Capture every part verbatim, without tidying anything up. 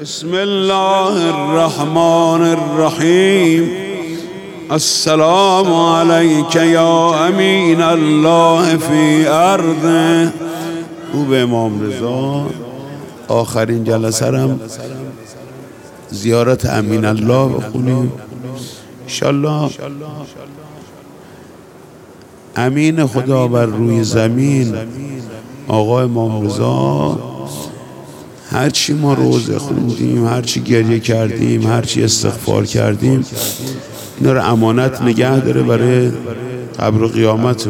بسم الله الرحمن الرحیم. السلام علیک یا امین الله فی ارضه. او به امام رضا آخرین جلسه رم زیارت امین الله بخونیم انشالله. امین خدا بر روی زمین آقا امام رضا، هرچی ما روزه خوندیم، هرچی گریه کردیم، هرچی استغفار کردیم، اینا رو امانت نگه داره برای قبر و قیامت.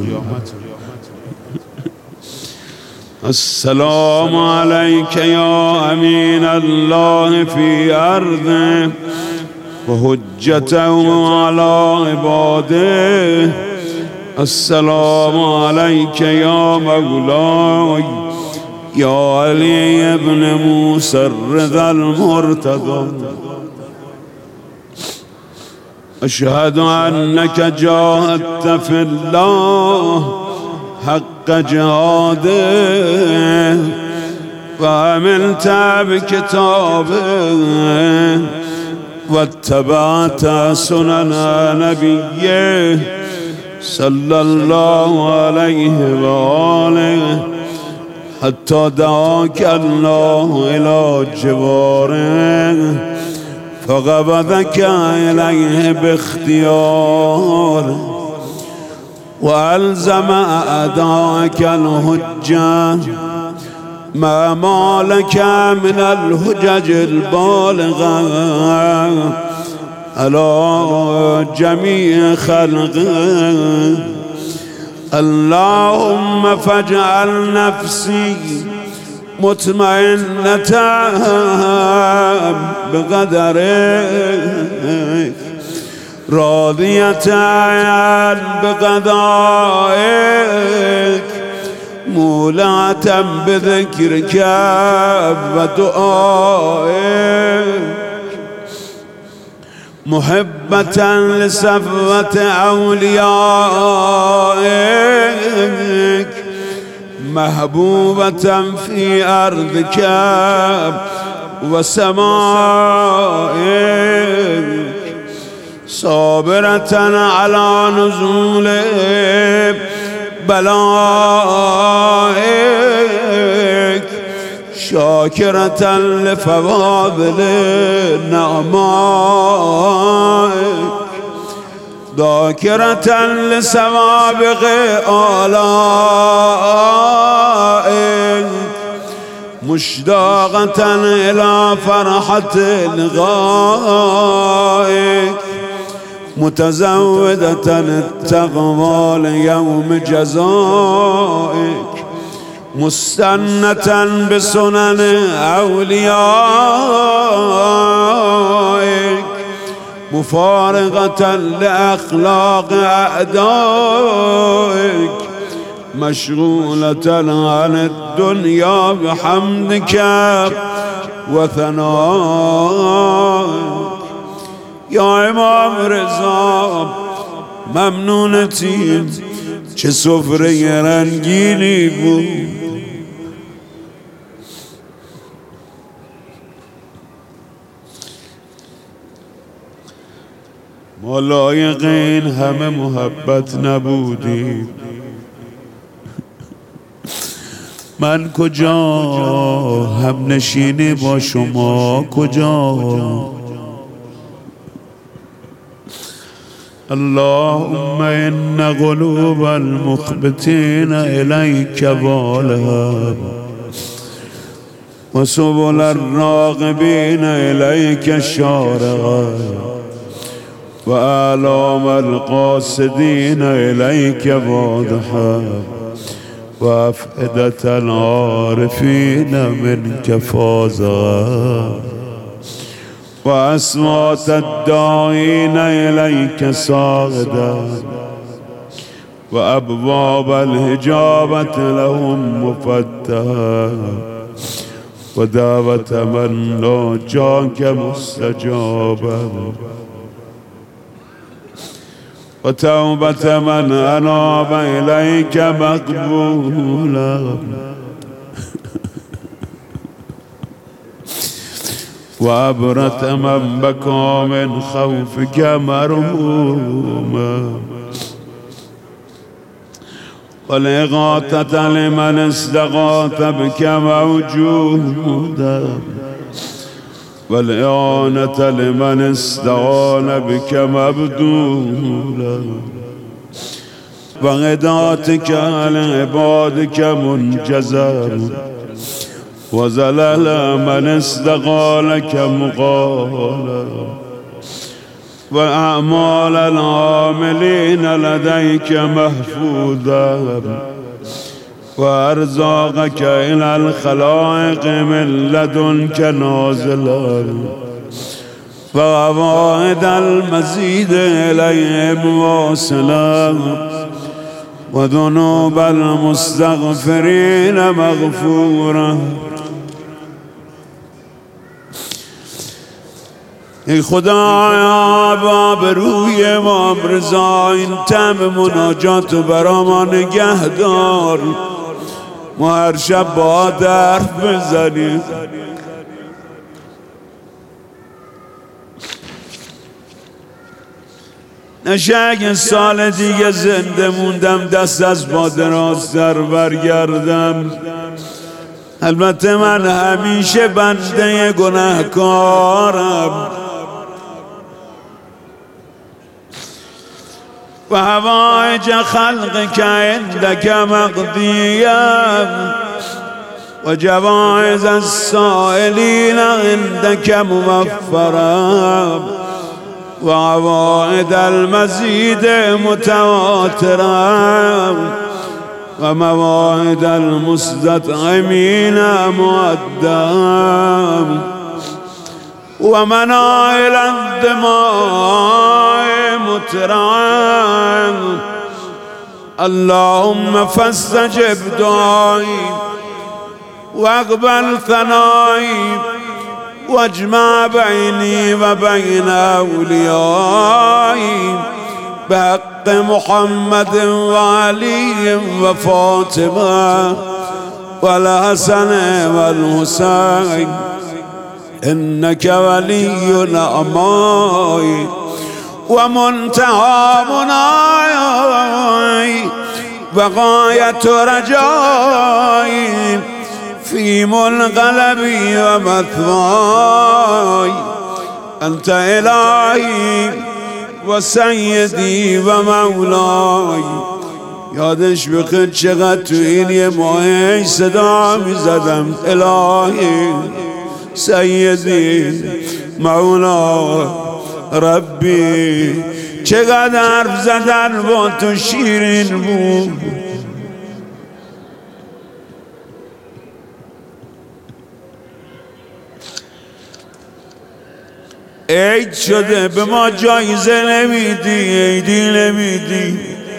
السلام علیک یا امین الله فی ارضه و حجته علی عباده. السلام علیک یا مولای یا علی ابن موسی الرضا المرتضی. اشهد انک جاهدت فی الله حق جهاده و عملت بکتابه و اتبعت سنن نبیه صلی الله علیه و آله حتی دعاک الله الى جواره فقبضک الیه باختیار و الزم اعداءک الحجه ما مالک من الحجج البالغه على جميع خلقه. اللهم فاجعل نفسي مطمئنة بقدرك راضية بقضائك مولعة بذكرك ودعائك محبة لصفوة أوليائك محبوبة في أرضك وسمائك صابرة على نزول بلائك شاكرة لفواضل نعمائك ذاكرة لسوابق آلائك مشتاقة إلى فرحة لقائك متزودة التقوى ليوم جزائك مستنة بسنن أوليائك مفارقة لأخلاق أعدائك مشغولة عن الدنيا بحمدك وثنائك. یا امام رضا ممنونتیم، چه سفره رنگینی بود. ما لایق این همه محبت نبودیم. من کجا هم نشینی با شما کجا؟ اللهم ان قلوب المخبتين اليك والها وسبل الراغبين اليك شارعا وآلام القاصدين اليك واضحا وأفئدة العارفين منك فازا وأصوات الداعين إليك صاغدا وأبواب الهجابة لهم مفتحة ودعوة من ناجاك مستجابا وتوبة من أناب إليك مقبولا وأبرت من بكى من خوفك مرموما والإغاثة لمن استغاث بك موجودا والإعانة لمن استعان بك مبذولا وغداتك لعبادك منجزر وزلل من استغالك مقالا وأعمال العاملين لديك محفوظا وأرزاقك إلى الخلائق من لدنك نازلا وعوائد المزيد إليهم واصلا وذنوب المستغفرين مغفورا. ای خدایا باب روی امام رضا این تم مناجات و برا ما نگه دار، ما هر شب با درف بزنیم. نشه اگه سال دیگه زنده موندم دست از با دراز در برگردم. البته من همیشه بنده گناهکارم و هوایج خلق که عندک مقضیم و جوایز السائلین عندک موفرم و عوائد المزید متواترم و مواعد المستطعمین مؤدم و منائل الدماء مترعم. اللهم فاستجب دعایی واقبل ثنایی واجمع بینی و بین اولیایی بحق محمد و علی و فاطمه و الحسن و الحسین انک ولی نعمای و منتهى منای و غایت رجای فی منقلبی و مثوای انت الهی و سیدی و مولای. یادش بخیر چقدر تو این یه ماه صدا می زدم الهی سیدی مولا ربی. چقدر حرف زدن با تو شیرین بود. عید شده به ما جایزه نمیدی، عیدی نمیدی.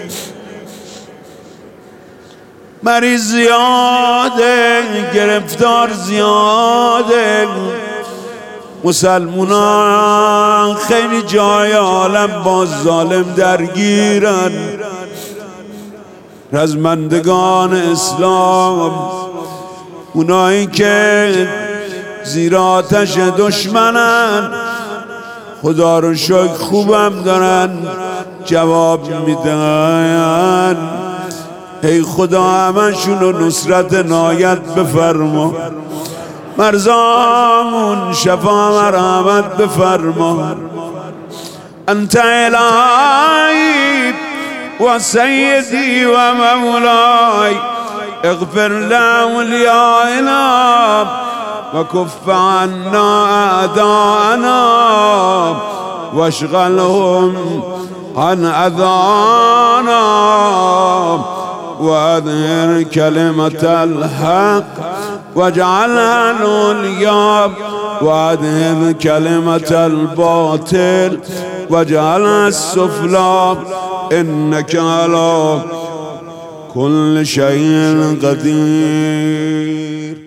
مریض زیاده، گرفتار زیاده، مسلمونان خیلی جای عالم با ظالم درگیرن. رزمندگان اسلام، اونایی که زیر آتش دشمنن، خدا رو شکر خوبم دارن جواب میدن. ای خدا همشون رو نصرت نایت بفرما، مرزامون شفا مرحمت بفرما. انت الهی و سیدی و مولای اغفر لأولیائنا و کف عنا اعداءنا واشغلهم عن اذانا واظهر كلمة الحق واجعلها العليا واظهر كلمة الباطل واجعلها السفلى إنك على كل شيء قدير.